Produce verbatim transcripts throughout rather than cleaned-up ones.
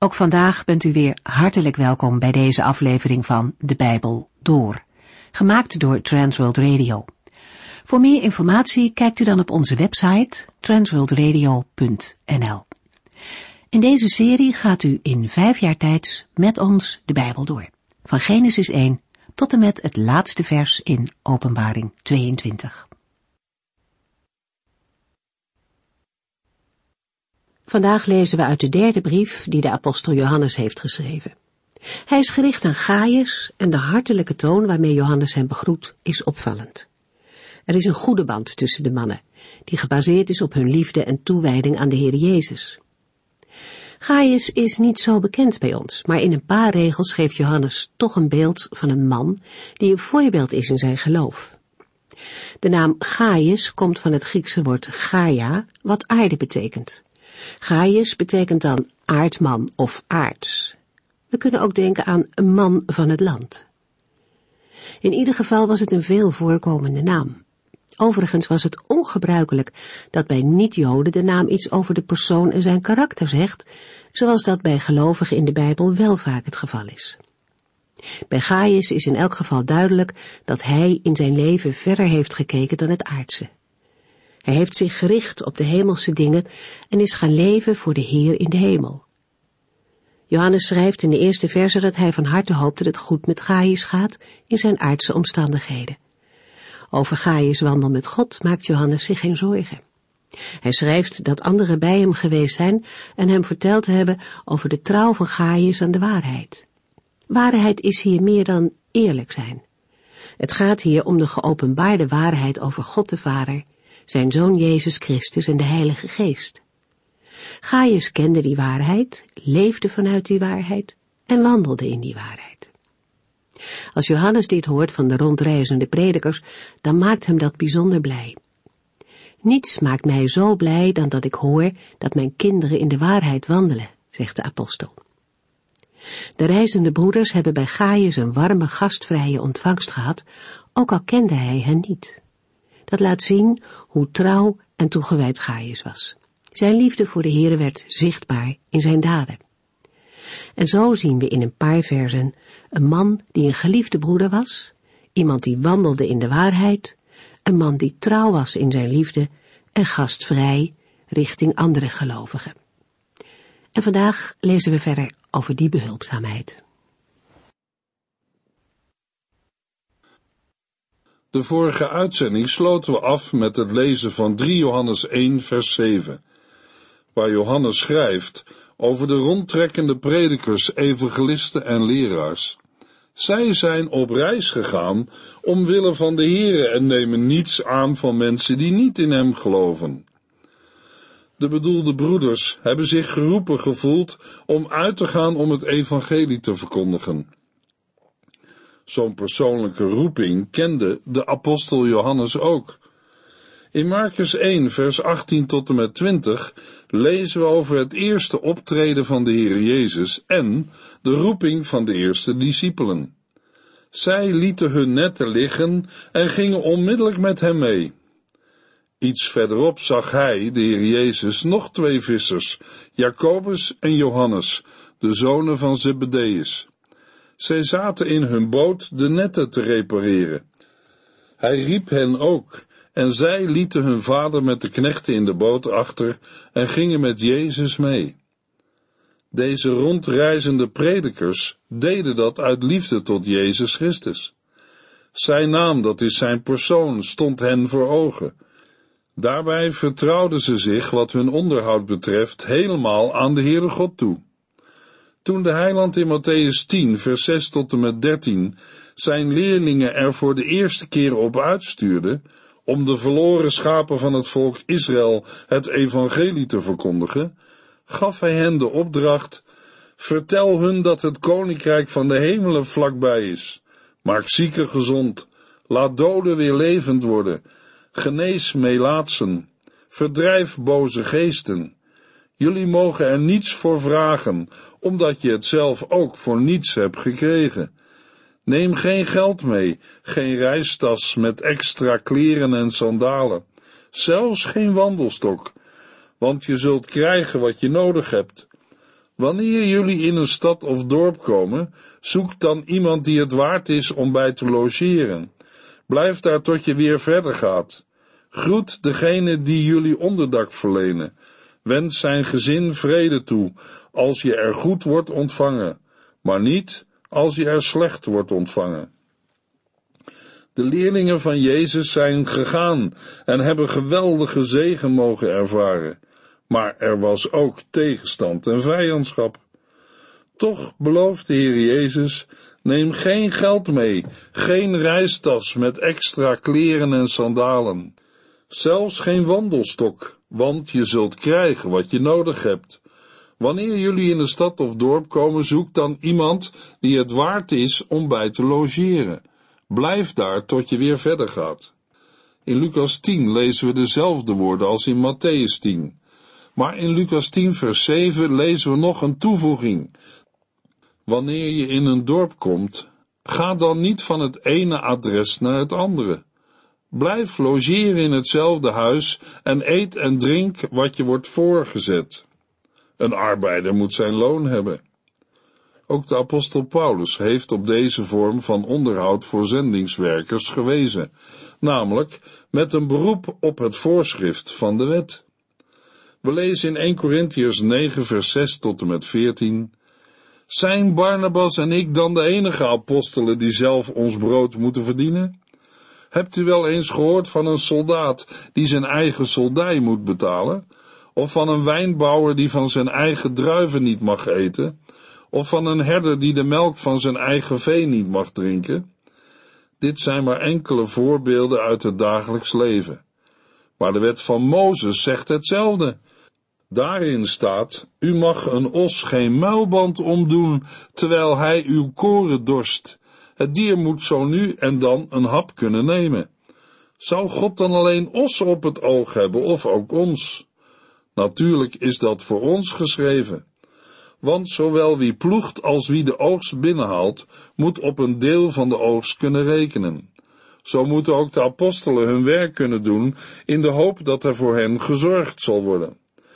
Ook vandaag bent u weer hartelijk welkom bij deze aflevering van De Bijbel Door, gemaakt door Transworld Radio. Voor meer informatie kijkt u dan op onze website transworld radio punt n l. In deze serie gaat u in vijf jaar tijd met ons de Bijbel door, van Genesis één tot en met het laatste vers in Openbaring tweeëntwintig. Vandaag lezen we uit de derde brief die de apostel Johannes heeft geschreven. Hij is gericht aan Gaius en de hartelijke toon waarmee Johannes hem begroet is opvallend. Er is een goede band tussen de mannen, die gebaseerd is op hun liefde en toewijding aan de Heer Jezus. Gaius is niet zo bekend bij ons, maar in een paar regels geeft Johannes toch een beeld van een man die een voorbeeld is in zijn geloof. De naam Gaius komt van het Griekse woord Gaia, wat aarde betekent. Gaius betekent dan aardman of aards. We kunnen ook denken aan een man van het land. In ieder geval was het een veel voorkomende naam. Overigens was het ongebruikelijk dat bij niet-Joden de naam iets over de persoon en zijn karakter zegt, zoals dat bij gelovigen in de Bijbel wel vaak het geval is. Bij Gaius is in elk geval duidelijk dat hij in zijn leven verder heeft gekeken dan het aardse. Hij heeft zich gericht op de hemelse dingen en is gaan leven voor de Heer in de hemel. Johannes schrijft in de eerste verse dat hij van harte hoopt dat het goed met Gaius gaat in zijn aardse omstandigheden. Over Gaius' wandel met God maakt Johannes zich geen zorgen. Hij schrijft dat anderen bij hem geweest zijn en hem verteld hebben over de trouw van Gaius aan de waarheid. Waarheid is hier meer dan eerlijk zijn. Het gaat hier om de geopenbaarde waarheid over God de Vader, zijn Zoon Jezus Christus en de Heilige Geest. Gaius kende die waarheid, leefde vanuit die waarheid en wandelde in die waarheid. Als Johannes dit hoort van de rondreizende predikers, dan maakt hem dat bijzonder blij. Niets maakt mij zo blij dan dat ik hoor dat mijn kinderen in de waarheid wandelen, zegt de apostel. De reizende broeders hebben bij Gaius een warme, gastvrije ontvangst gehad, ook al kende hij hen niet. Dat laat zien hoe trouw en toegewijd Gaius was. Zijn liefde voor de Heere werd zichtbaar in zijn daden. En zo zien we in een paar versen een man die een geliefde broeder was, iemand die wandelde in de waarheid, een man die trouw was in zijn liefde en gastvrij richting andere gelovigen. En vandaag lezen we verder over die behulpzaamheid. De vorige uitzending sloten we af met het lezen van drie Johannes één vers zeven, waar Johannes schrijft over de rondtrekkende predikers, evangelisten en leraars. Zij zijn op reis gegaan omwille van de Heere en nemen niets aan van mensen die niet in hem geloven. De bedoelde broeders hebben zich geroepen gevoeld om uit te gaan om het evangelie te verkondigen. Zo'n persoonlijke roeping kende de apostel Johannes ook. In Markus één vers achttien tot en met twintig lezen we over het eerste optreden van de Heer Jezus en de roeping van de eerste discipelen. Zij lieten hun netten liggen en gingen onmiddellijk met hem mee. Iets verderop zag hij, de Heer Jezus, nog twee vissers, Jacobus en Johannes, de zonen van Zebedeus. Zij zaten in hun boot de netten te repareren. Hij riep hen ook, en zij lieten hun vader met de knechten in de boot achter en gingen met Jezus mee. Deze rondreizende predikers deden dat uit liefde tot Jezus Christus. Zijn naam, dat is zijn persoon, stond hen voor ogen. Daarbij vertrouwden ze zich, wat hun onderhoud betreft, helemaal aan de Heere God toe. Toen de heiland in Mattheüs tien, vers zes tot en met dertien, zijn leerlingen er voor de eerste keer op uitstuurde, om de verloren schapen van het volk Israël het evangelie te verkondigen, gaf hij hen de opdracht: vertel hun dat het koninkrijk van de hemelen vlakbij is. Maak zieken gezond, laat doden weer levend worden, genees melaatsen, verdrijf boze geesten. Jullie mogen er niets voor vragen, omdat je het zelf ook voor niets hebt gekregen. Neem geen geld mee, geen reistas met extra kleren en sandalen, zelfs geen wandelstok, want je zult krijgen wat je nodig hebt. Wanneer jullie in een stad of dorp komen, zoek dan iemand die het waard is om bij te logeren. Blijf daar tot je weer verder gaat. Groet degene die jullie onderdak verlenen. Wens zijn gezin vrede toe, als je er goed wordt ontvangen, maar niet als je er slecht wordt ontvangen. De leerlingen van Jezus zijn gegaan en hebben geweldige zegen mogen ervaren, maar er was ook tegenstand en vijandschap. Toch belooft de Heer Jezus: neem geen geld mee, geen reistas met extra kleren en sandalen, zelfs geen wandelstok, want je zult krijgen wat je nodig hebt. Wanneer jullie in een stad of dorp komen, zoek dan iemand die het waard is om bij te logeren. Blijf daar tot je weer verder gaat. In Lucas tien lezen we dezelfde woorden als in Mattheüs tien. Maar in Lucas tien vers zeven lezen we nog een toevoeging. Wanneer je in een dorp komt, ga dan niet van het ene adres naar het andere. Blijf logeren in hetzelfde huis en eet en drink wat je wordt voorgezet. Een arbeider moet zijn loon hebben. Ook de apostel Paulus heeft op deze vorm van onderhoud voor zendingswerkers gewezen, namelijk met een beroep op het voorschrift van de wet. We lezen in Eerste Korintiërs negen vers zes tot en met veertien. Zijn Barnabas en ik dan de enige apostelen die zelf ons brood moeten verdienen? Hebt u wel eens gehoord van een soldaat die zijn eigen soldij moet betalen? Of van een wijnbouwer die van zijn eigen druiven niet mag eten? Of van een herder die de melk van zijn eigen vee niet mag drinken? Dit zijn maar enkele voorbeelden uit het dagelijks leven. Maar de wet van Mozes zegt hetzelfde. Daarin staat: u mag een os geen muilband omdoen, terwijl hij uw koren dorst. Het dier moet zo nu en dan een hap kunnen nemen. Zou God dan alleen ossen op het oog hebben, of ook ons? Natuurlijk is dat voor ons geschreven. Want zowel wie ploegt als wie de oogst binnenhaalt, moet op een deel van de oogst kunnen rekenen. Zo moeten ook de apostelen hun werk kunnen doen, in de hoop dat er voor hen gezorgd zal worden.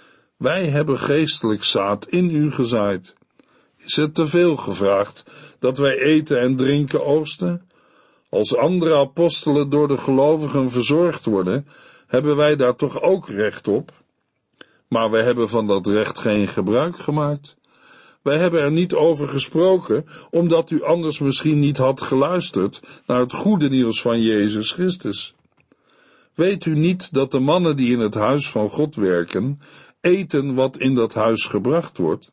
Wij hebben geestelijk zaad in u gezaaid. Is het te veel gevraagd dat wij eten en drinken oogsten? Als andere apostelen door de gelovigen verzorgd worden, hebben wij daar toch ook recht op? Maar wij hebben van dat recht geen gebruik gemaakt. Wij hebben er niet over gesproken, omdat u anders misschien niet had geluisterd naar het goede nieuws van Jezus Christus. Weet u niet dat de mannen die in het huis van God werken, eten wat in dat huis gebracht wordt?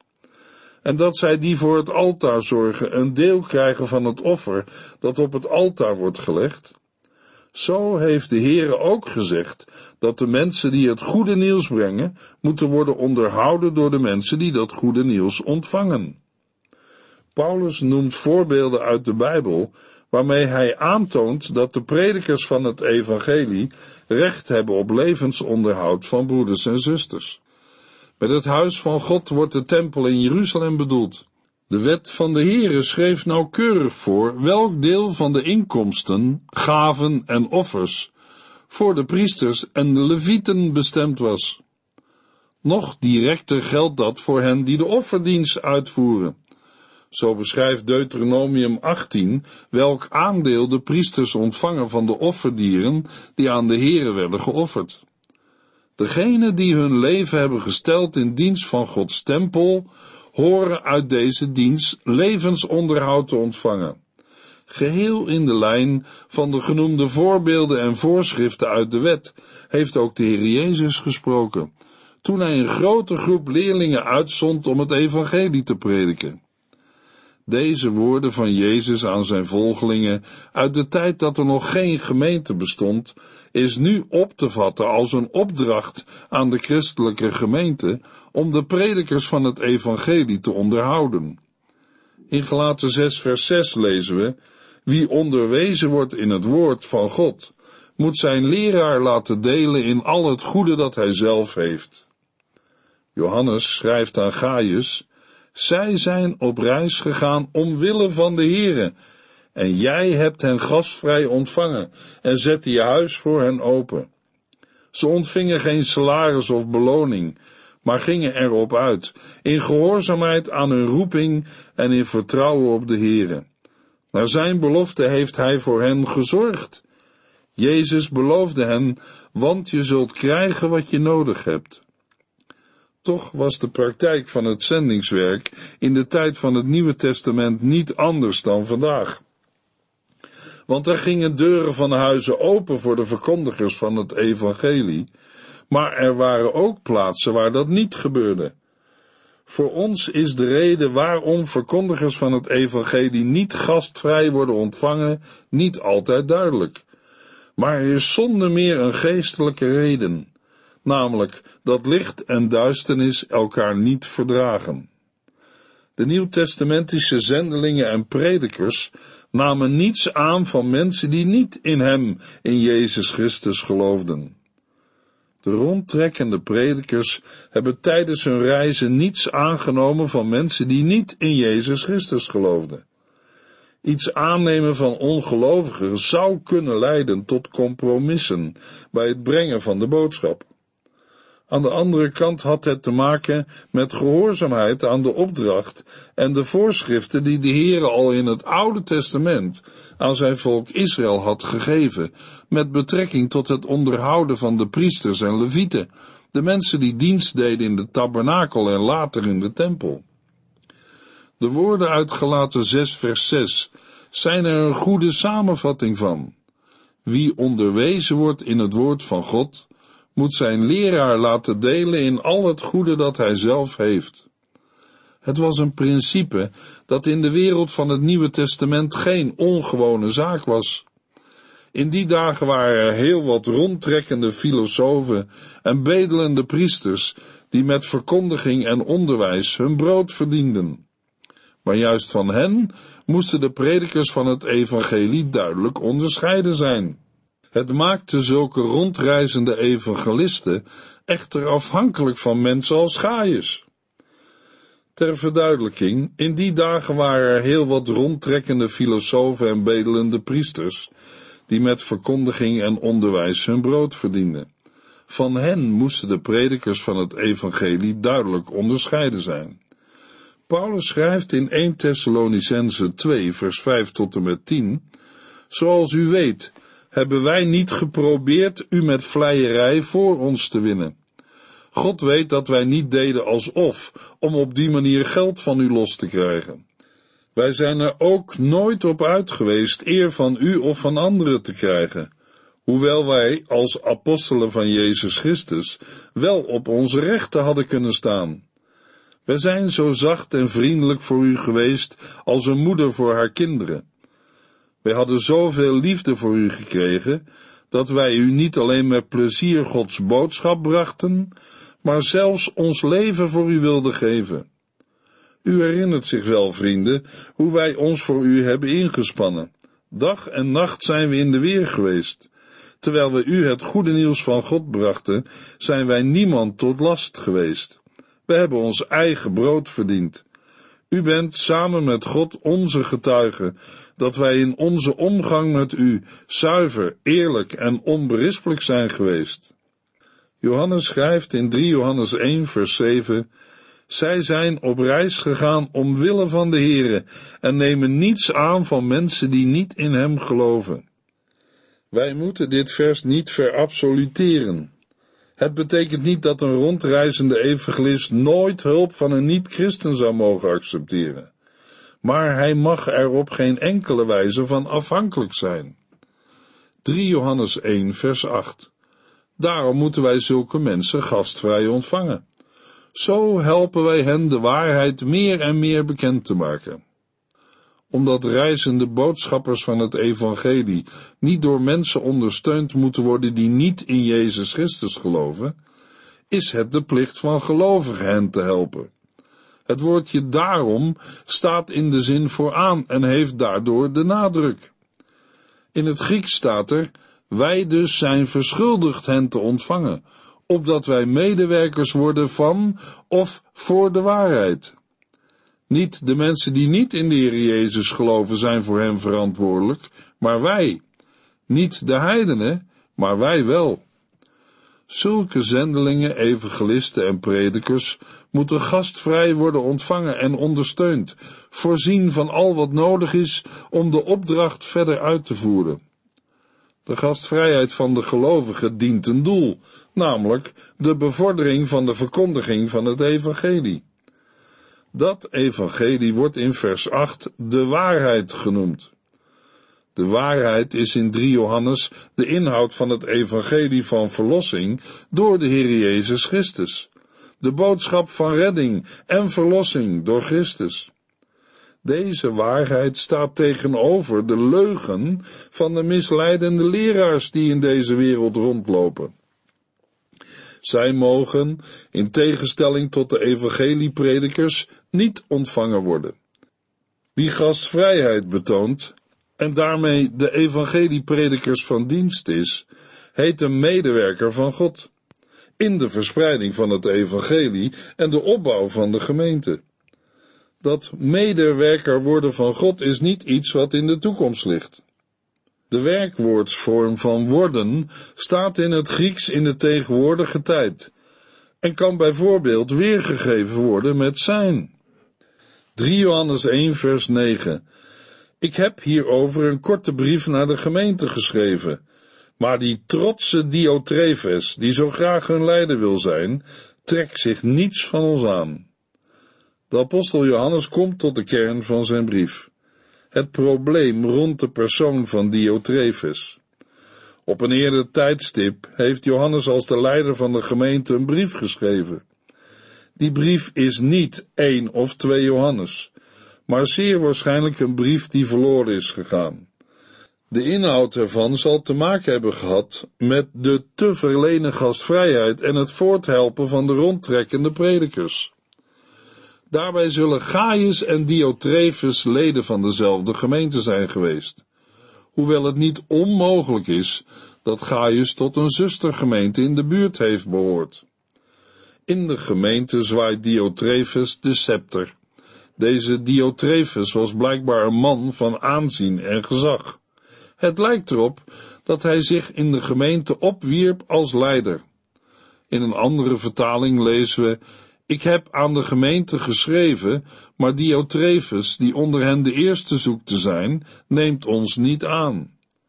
En dat zij die voor het altaar zorgen een deel krijgen van het offer dat op het altaar wordt gelegd? Zo heeft de Heere ook gezegd dat de mensen die het goede nieuws brengen, moeten worden onderhouden door de mensen die dat goede nieuws ontvangen. Paulus noemt voorbeelden uit de Bijbel, waarmee hij aantoont dat de predikers van het evangelie recht hebben op levensonderhoud van broeders en zusters. Met het huis van God wordt de tempel in Jeruzalem bedoeld. De wet van de Heere schreef nauwkeurig voor welk deel van de inkomsten, gaven en offers voor de priesters en de levieten bestemd was. Nog directer geldt dat voor hen die de offerdienst uitvoeren. Zo beschrijft Deuteronomium achttien welk aandeel de priesters ontvangen van de offerdieren die aan de Heere werden geofferd. Degenen die hun leven hebben gesteld in dienst van Gods tempel, horen uit deze dienst levensonderhoud te ontvangen. Geheel in de lijn van de genoemde voorbeelden en voorschriften uit de wet heeft ook de Heer Jezus gesproken, toen hij een grote groep leerlingen uitzond om het evangelie te prediken. Deze woorden van Jezus aan zijn volgelingen uit de tijd dat er nog geen gemeente bestond, is nu op te vatten als een opdracht aan de christelijke gemeente om de predikers van het evangelie te onderhouden. In Galaten zes vers zes lezen we: wie onderwezen wordt in het woord van God, moet zijn leraar laten delen in al het goede dat hij zelf heeft. Johannes schrijft aan Gaius: zij zijn op reis gegaan omwille van de Heere, en jij hebt hen gastvrij ontvangen en zette je huis voor hen open. Ze ontvingen geen salaris of beloning, maar gingen erop uit, in gehoorzaamheid aan hun roeping en in vertrouwen op de Heere. Naar zijn belofte heeft hij voor hen gezorgd. Jezus beloofde hen, want je zult krijgen wat je nodig hebt. Toch was de praktijk van het zendingswerk in de tijd van het Nieuwe Testament niet anders dan vandaag. Want er gingen deuren van huizen open voor de verkondigers van het evangelie, maar er waren ook plaatsen waar dat niet gebeurde. Voor ons is de reden waarom verkondigers van het evangelie niet gastvrij worden ontvangen niet altijd duidelijk. Maar er is zonder meer een geestelijke reden, namelijk dat licht en duisternis elkaar niet verdragen. De nieuwtestamentische zendelingen en predikers namen niets aan van mensen die niet in hem, in Jezus Christus, geloofden. De rondtrekkende predikers hebben tijdens hun reizen niets aangenomen van mensen die niet in Jezus Christus geloofden. Iets aannemen van ongelovigen zou kunnen leiden tot compromissen bij het brengen van de boodschap. Aan de andere kant had het te maken met gehoorzaamheid aan de opdracht en de voorschriften die de Heere al in het Oude Testament aan zijn volk Israël had gegeven, met betrekking tot het onderhouden van de priesters en levieten, de mensen die dienst deden in de tabernakel en later in de tempel. De woorden uit Galaten zes vers zes zijn er een goede samenvatting van. Wie onderwezen wordt in het woord van God, moet zijn leraar laten delen in al het goede dat hij zelf heeft. Het was een principe dat in de wereld van het Nieuwe Testament geen ongewone zaak was. In die dagen waren er heel wat rondtrekkende filosofen en bedelende priesters die met verkondiging en onderwijs hun brood verdienden. Maar juist van hen moesten de predikers van het evangelie duidelijk onderscheiden zijn. Het maakte zulke rondreizende evangelisten echter afhankelijk van mensen als Gaius. Ter verduidelijking, in die dagen waren er heel wat rondtrekkende filosofen en bedelende priesters, die met verkondiging en onderwijs hun brood verdienden. Van hen moesten de predikers van het evangelie duidelijk onderscheiden zijn. Paulus schrijft in eerste Thessalonicenzen twee, vers vijf tot en met tien, zoals u weet, hebben wij niet geprobeerd u met vleierij voor ons te winnen. God weet dat wij niet deden alsof, om op die manier geld van u los te krijgen. Wij zijn er ook nooit op uit geweest eer van u of van anderen te krijgen, hoewel wij als apostelen van Jezus Christus wel op onze rechten hadden kunnen staan. Wij zijn zo zacht en vriendelijk voor u geweest als een moeder voor haar kinderen. Wij hadden zoveel liefde voor u gekregen, dat wij u niet alleen met plezier Gods boodschap brachten, maar zelfs ons leven voor u wilden geven. U herinnert zich wel, vrienden, hoe wij ons voor u hebben ingespannen. Dag en nacht zijn we in de weer geweest. Terwijl we u het goede nieuws van God brachten, zijn wij niemand tot last geweest. We hebben ons eigen brood verdiend. U bent samen met God onze getuige, dat wij in onze omgang met u zuiver, eerlijk en onberispelijk zijn geweest. Johannes schrijft in drie Johannes één vers zeven, zij zijn op reis gegaan omwille van de Heere en nemen niets aan van mensen die niet in hem geloven. Wij moeten dit vers niet verabsoluteren. Het betekent niet dat een rondreizende evangelist nooit hulp van een niet-christen zou mogen accepteren. Maar hij mag er op geen enkele wijze van afhankelijk zijn. drie Johannes één vers acht. Daarom moeten wij zulke mensen gastvrij ontvangen. Zo helpen wij hen de waarheid meer en meer bekend te maken. Omdat reizende boodschappers van het evangelie niet door mensen ondersteund moeten worden die niet in Jezus Christus geloven, is het de plicht van gelovigen hen te helpen. Het woordje daarom staat in de zin vooraan en heeft daardoor de nadruk. In het Grieks staat er, wij dus zijn verschuldigd hen te ontvangen, opdat wij medewerkers worden van of voor de waarheid. Niet de mensen die niet in de Heer Jezus geloven zijn voor hem verantwoordelijk, maar wij. Niet de heidenen, maar wij wel. Zulke zendelingen, evangelisten en predikers moeten gastvrij worden ontvangen en ondersteund, voorzien van al wat nodig is om de opdracht verder uit te voeren. De gastvrijheid van de gelovigen dient een doel, namelijk de bevordering van de verkondiging van het evangelie. Dat evangelie wordt in vers acht de waarheid genoemd. De waarheid is in drie Johannes de inhoud van het evangelie van verlossing door de Heer Jezus Christus. De boodschap van redding en verlossing door Christus. Deze waarheid staat tegenover de leugen van de misleidende leraars die in deze wereld rondlopen. Zij mogen, in tegenstelling tot de evangeliepredikers, niet ontvangen worden. Wie gastvrijheid betoont, en daarmee de evangeliepredikers van dienst is, heet een medewerker van God, in de verspreiding van het evangelie en de opbouw van de gemeente. Dat medewerker worden van God is niet iets wat in de toekomst ligt. De werkwoordsvorm van worden staat in het Grieks in de tegenwoordige tijd en kan bijvoorbeeld weergegeven worden met zijn. drie Johannes één vers negen. Ik heb hierover een korte brief naar de gemeente geschreven, maar die trotse Diotrefes, die zo graag hun leider wil zijn, trekt zich niets van ons aan. De apostel Johannes komt tot de kern van zijn brief. Het probleem rond de persoon van Diotrefes. Op een eerder tijdstip heeft Johannes als de leider van de gemeente een brief geschreven. Die brief is niet één of twee Johannes, maar zeer waarschijnlijk een brief die verloren is gegaan. De inhoud ervan zal te maken hebben gehad met de te verlenen gastvrijheid en het voorthelpen van de rondtrekkende predikers. Daarbij zullen Gaius en Diotrefes leden van dezelfde gemeente zijn geweest, hoewel het niet onmogelijk is dat Gaius tot een zustergemeente in de buurt heeft behoord. In de gemeente zwaait Diotrefes de scepter. Deze Diotrefes was blijkbaar een man van aanzien en gezag. Het lijkt erop dat hij zich in de gemeente opwierp als leider. In een andere vertaling lezen we: ik heb aan de gemeente geschreven, maar Diotrefes, die onder hen de eerste zoekt te zijn, neemt ons niet aan.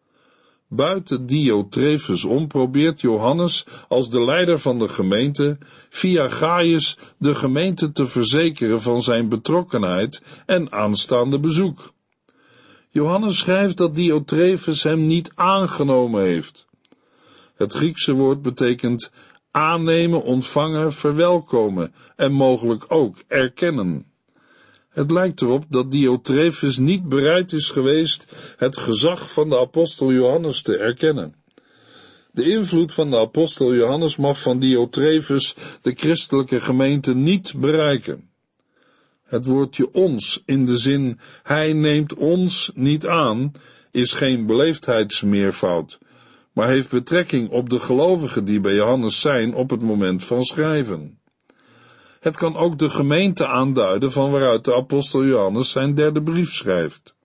Buiten Diotrefes om probeert Johannes als de leider van de gemeente via Gaius de gemeente te verzekeren van zijn betrokkenheid en aanstaande bezoek. Johannes schrijft dat Diotrefes hem niet aangenomen heeft. Het Griekse woord betekent aannemen, ontvangen, verwelkomen en mogelijk ook erkennen. Het lijkt erop dat Diotrefes niet bereid is geweest het gezag van de apostel Johannes te erkennen. De invloed van de apostel Johannes mag van Diotrefes de christelijke gemeente niet bereiken. Het woordje ons in de zin hij neemt ons niet aan is geen beleefdheidsmeervoud, maar heeft betrekking op de gelovigen die bij Johannes zijn op het moment van schrijven. Het kan ook de gemeente aanduiden van waaruit de apostel Johannes zijn derde brief schrijft.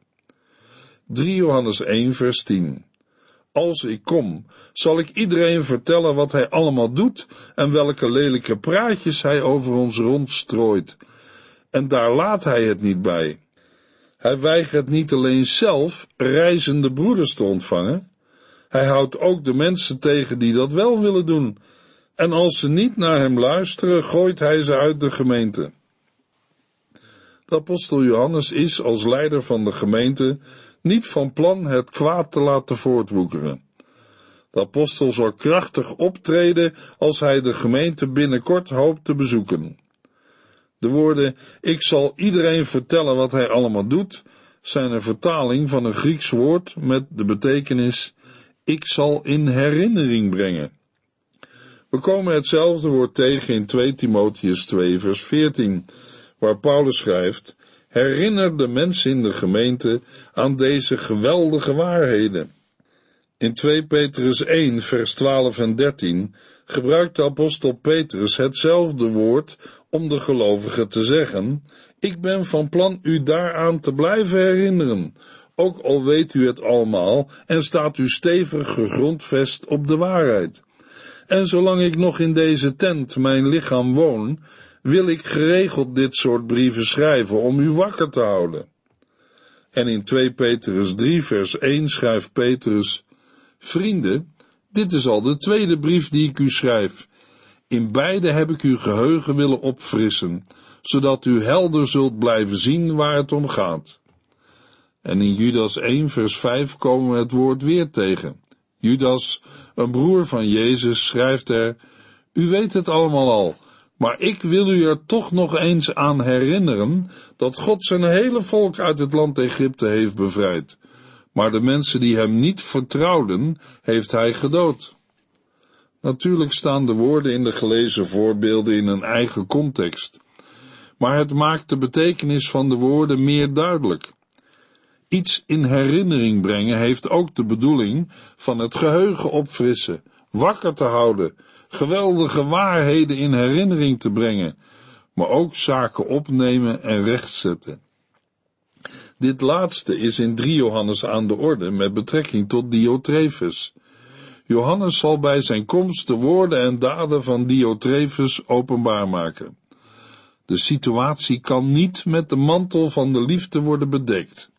drie Johannes één vers tien. Als ik kom, zal ik iedereen vertellen wat hij allemaal doet en welke lelijke praatjes hij over ons rondstrooit. En daar laat hij het niet bij. Hij weigert niet alleen zelf reizende broeders te ontvangen, hij houdt ook de mensen tegen die dat wel willen doen, en als ze niet naar hem luisteren, gooit hij ze uit de gemeente. De apostel Johannes is als leider van de gemeente niet van plan het kwaad te laten voortwoekeren. De apostel zal krachtig optreden als hij de gemeente binnenkort hoopt te bezoeken. De woorden, ik zal iedereen vertellen wat hij allemaal doet, zijn een vertaling van een Grieks woord met de betekenis, ik zal in herinnering brengen. We komen hetzelfde woord tegen in twee Timotheüs twee vers veertien, waar Paulus schrijft, herinner de mensen in de gemeente aan deze geweldige waarheden. In twee Petrus één vers twaalf en dertien gebruikt de apostel Petrus hetzelfde woord om de gelovigen te zeggen, ik ben van plan u daaraan te blijven herinneren, ook al weet u het allemaal en staat u stevig gegrondvest op de waarheid. En zolang ik nog in deze tent mijn lichaam woon, wil ik geregeld dit soort brieven schrijven om u wakker te houden. En in twee Petrus drie vers één schrijft Petrus: Vrienden, dit is al de tweede brief die ik u schrijf. In beide heb ik uw geheugen willen opfrissen, zodat u helder zult blijven zien waar het om gaat. En in Judas één vers vijf komen we het woord weer tegen. Judas, een broer van Jezus, schrijft er: U weet het allemaal al, maar ik wil u er toch nog eens aan herinneren dat God zijn hele volk uit het land Egypte heeft bevrijd. Maar de mensen die hem niet vertrouwden, heeft hij gedood. Natuurlijk staan de woorden in de gelezen voorbeelden in een eigen context, maar het maakt de betekenis van de woorden meer duidelijk. Iets in herinnering brengen heeft ook de bedoeling van het geheugen opfrissen, wakker te houden, geweldige waarheden in herinnering te brengen, maar ook zaken opnemen en rechtzetten. Dit laatste is in drie Johannes aan de orde met betrekking tot Diotrefus. Johannes zal bij zijn komst de woorden en daden van Diotrefus openbaar maken. De situatie kan niet met de mantel van de liefde worden bedekt.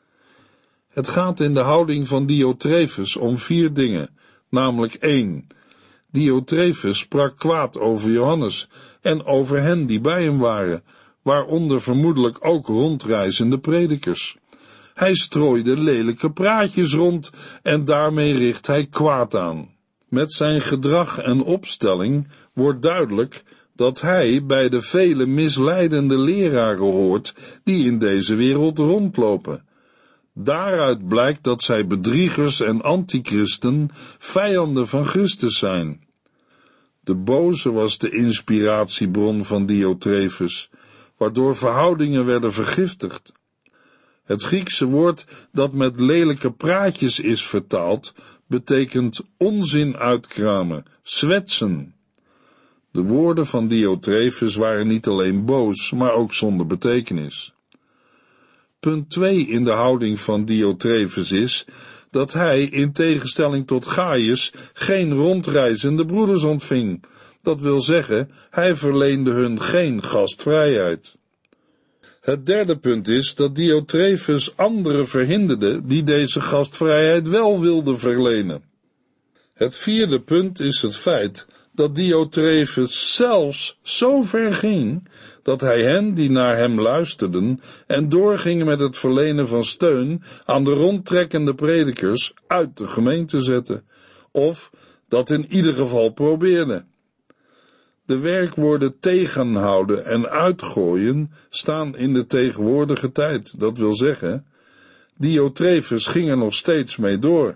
Het gaat in de houding van Diotrefus om vier dingen, namelijk één. Diotrefus sprak kwaad over Johannes en over hen die bij hem waren, waaronder vermoedelijk ook rondreizende predikers. Hij strooide lelijke praatjes rond en daarmee richt hij kwaad aan. Met zijn gedrag en opstelling wordt duidelijk dat hij bij de vele misleidende leraren hoort die in deze wereld rondlopen. Daaruit blijkt dat zij bedriegers en antichristen, vijanden van Christus zijn. De boze was de inspiratiebron van Diotrefus, waardoor verhoudingen werden vergiftigd. Het Griekse woord dat met lelijke praatjes is vertaald, betekent onzin uitkramen, zwetsen. De woorden van Diotrefus waren niet alleen boos, maar ook zonder betekenis. Punt twee in de houding van Diotrefus is dat hij, in tegenstelling tot Gaius, geen rondreizende broeders ontving. Dat wil zeggen, hij verleende hun geen gastvrijheid. Het derde punt is dat Diotrefus anderen verhinderde die deze gastvrijheid wel wilden verlenen. Het vierde punt is het feit dat Diotrefus zelfs zo ver ging dat hij hen die naar hem luisterden en doorgingen met het verlenen van steun aan de rondtrekkende predikers uit de gemeente zette, of dat in ieder geval probeerde. De werkwoorden tegenhouden en uitgooien staan in de tegenwoordige tijd, dat wil zeggen, Diotrefus ging er nog steeds mee door.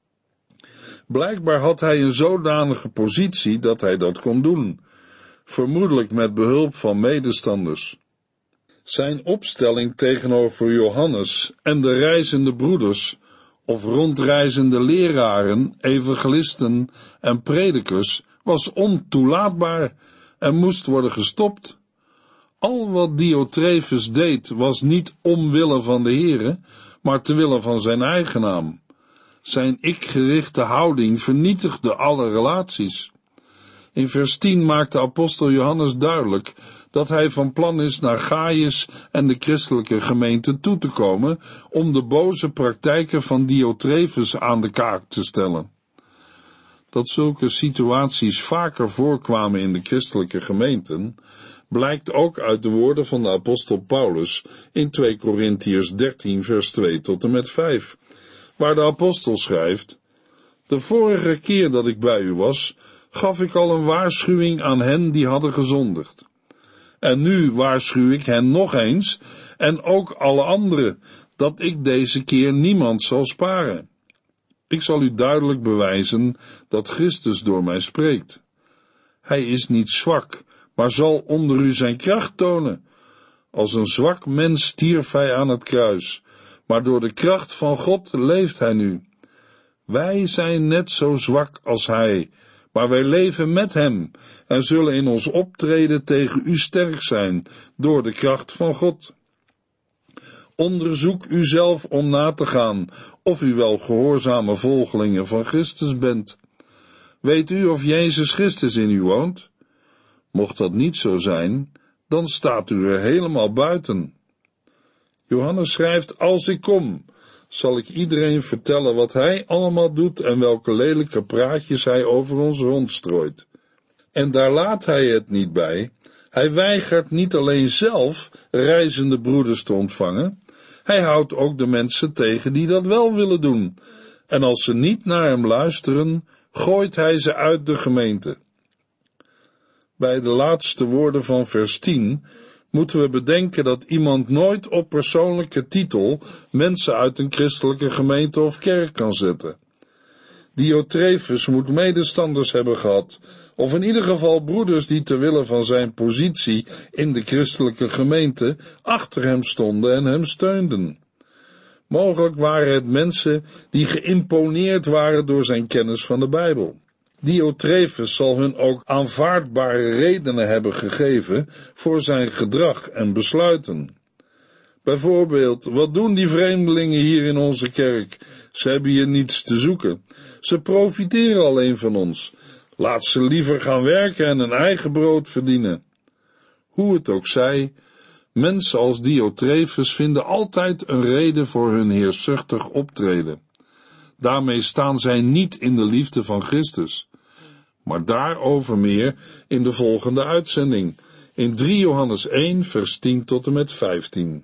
Blijkbaar had hij een zodanige positie dat hij dat kon doen, vermoedelijk met behulp van medestanders. Zijn opstelling tegenover Johannes en de reizende broeders, of rondreizende leraren, evangelisten en predikers, was ontoelaatbaar en moest worden gestopt. Al wat Diotrefus deed was niet omwille van de Here, maar te wille van zijn eigen naam. Zijn ik-gerichte houding vernietigde alle relaties. In vers tien maakt de apostel Johannes duidelijk dat hij van plan is naar Gaius en de christelijke gemeente toe te komen om de boze praktijken van Diotrefus aan de kaak te stellen. Dat zulke situaties vaker voorkwamen in de christelijke gemeenten, blijkt ook uit de woorden van de apostel Paulus in twee Korintiërs dertien vers twee tot en met vijf, waar de apostel schrijft: De vorige keer dat ik bij u was, gaf ik al een waarschuwing aan hen die hadden gezondigd. En nu waarschuw ik hen nog eens, en ook alle anderen, dat ik deze keer niemand zal sparen. Ik zal u duidelijk bewijzen dat Christus door mij spreekt. Hij is niet zwak, maar zal onder u zijn kracht tonen. Als een zwak mens stierf hij aan het kruis, maar door de kracht van God leeft hij nu. Wij zijn net zo zwak als hij, maar wij leven met hem en zullen in ons optreden tegen u sterk zijn, door de kracht van God. Onderzoek uzelf om na te gaan of u wel gehoorzame volgelingen van Christus bent. weet u of Jezus Christus in u woont? Mocht dat niet zo zijn, dan staat u er helemaal buiten. Johannes schrijft, als ik kom, zal ik iedereen vertellen wat hij allemaal doet en welke lelijke praatjes hij over ons rondstrooit. En daar laat hij het niet bij. Hij weigert niet alleen zelf reizende broeders te ontvangen, hij houdt ook de mensen tegen die dat wel willen doen. En als ze niet naar hem luisteren, gooit hij ze uit de gemeente. Bij de laatste woorden van vers tien moeten we bedenken dat iemand nooit op persoonlijke titel mensen uit een christelijke gemeente of kerk kan zetten. Diotrefus moet medestanders hebben gehad, of in ieder geval broeders die ter wille van zijn positie in de christelijke gemeente achter hem stonden en hem steunden. Mogelijk waren het mensen die geïmponeerd waren door zijn kennis van de Bijbel. Diotrefus zal hun ook aanvaardbare redenen hebben gegeven voor zijn gedrag en besluiten. Bijvoorbeeld, wat doen die vreemdelingen hier in onze kerk? Ze hebben hier niets te zoeken. Ze profiteren alleen van ons. Laat ze liever gaan werken en hun eigen brood verdienen. Hoe het ook zij, mensen als Diotrefus vinden altijd een reden voor hun heerschzuchtig optreden. Daarmee staan zij niet in de liefde van Christus. Maar daarover meer in de volgende uitzending, in drie Johannes één, vers tien tot en met vijftien.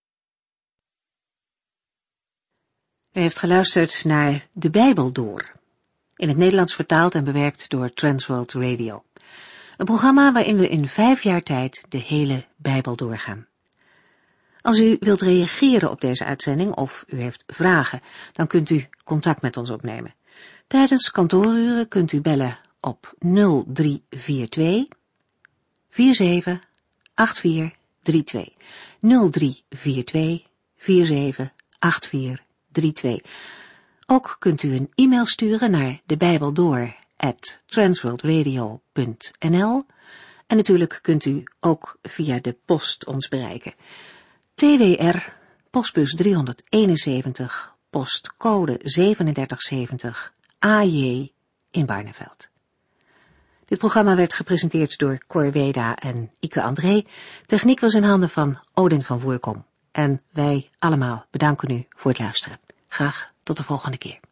U heeft geluisterd naar De Bijbel Door, in het Nederlands vertaald en bewerkt door Transworld Radio. Een programma waarin we in vijf jaar tijd de hele Bijbel doorgaan. Als u wilt reageren op deze uitzending of u heeft vragen, dan kunt u contact met ons opnemen. Tijdens kantooruren kunt u bellen op nul drie vier twee, vier zeven acht vier drie twee. nul drie vier twee, vier zeven acht vier drie twee. Ook kunt u een e-mail sturen naar debijbeldoor at transworldradio punt n l en natuurlijk kunt u ook via de post ons bereiken. T W R, postbus driehonderdeenenzeventig, postcode zevenendertig zeventig, A J in Barneveld. Dit programma werd gepresenteerd door Cor Weda en Ike André. Techniek was in handen van Odin van Voerkom. En wij allemaal bedanken u voor het luisteren. Graag tot de volgende keer.